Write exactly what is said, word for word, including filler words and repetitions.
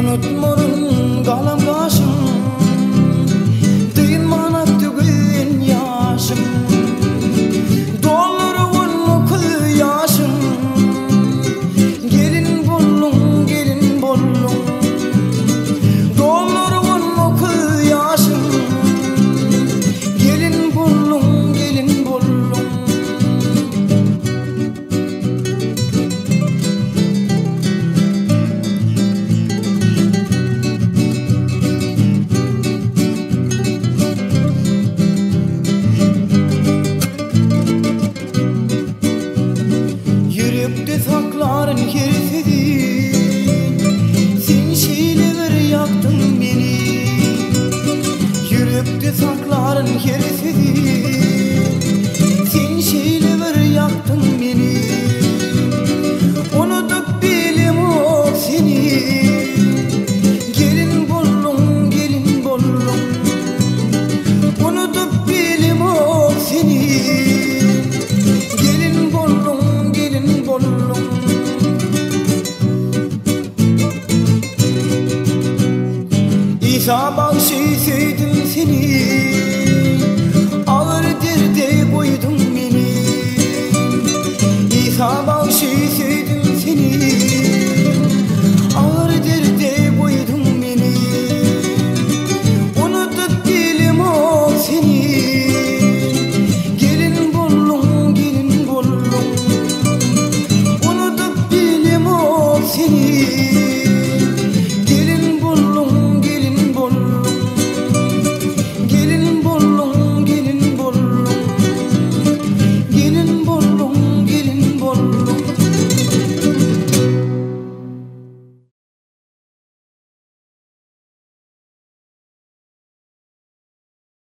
Unutmurun galam kaşım, dıymanak tügün yaşım, doldurun okul yaşım. Gelin bullum, gelin bullum, doldurun okul yaşım. Gelin bullum, gelin bullum. Yürekte sakların herifedi, sen şiilever yaktın beni. Yürekte sakların herifedi, sen şiilever yaktın beni. Unutup bilim o seni. Gelin bullum, gelin bullum, unutup bilim o seni. Gelin bullum, gelin bullum. İsa bağışı sevdim seni, ağır derde koydum beni. İsa